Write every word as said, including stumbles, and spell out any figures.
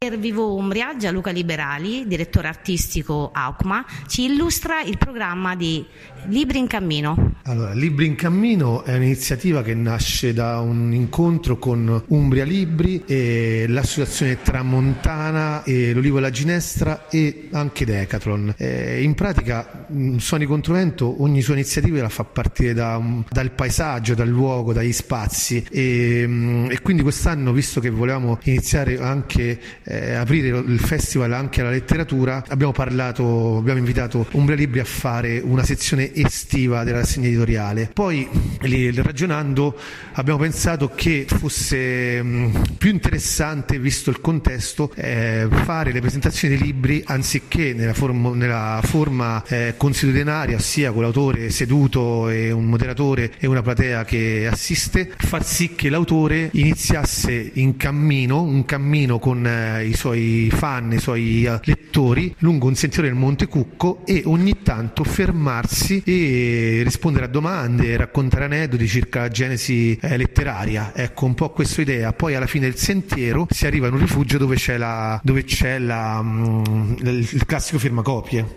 Per Vivo Umbria, Gianluca Liberali, direttore artistico A U C M A, ci illustra il programma di Libri in Cammino. Allora, Libri in Cammino è un'iniziativa che nasce da un incontro con Umbria Libri e l'associazione Tramontana e l'Olivo e la Ginestra e anche Decathlon. Eh, in pratica Suoni Controvento ogni sua iniziativa la fa partire da un, dal paesaggio, dal luogo, dagli spazi e, e quindi quest'anno, visto che volevamo iniziare anche eh, aprire il festival anche alla letteratura, abbiamo parlato, abbiamo invitato Umbria Libri a fare una sezione estiva della rassegna editoriale. Poi lì, ragionando, abbiamo pensato che fosse mh, più interessante, visto il contesto, eh, fare le presentazioni dei libri anziché nella forma, nella forma eh, consuetudinaria, ossia con l'autore seduto e un moderatore e una platea che assiste, far sì che l'autore iniziasse in cammino, un cammino con eh, i suoi fan, i suoi uh, lettori lungo un sentiero del Monte Cucco e ogni tanto fermarsi e rispondere a domande, raccontare aneddoti circa la genesi eh, letteraria. Ecco, un po' questa idea. Poi alla fine del sentiero si arriva in un rifugio dove c'è la dove c'è la, mh, il classico firmacopie.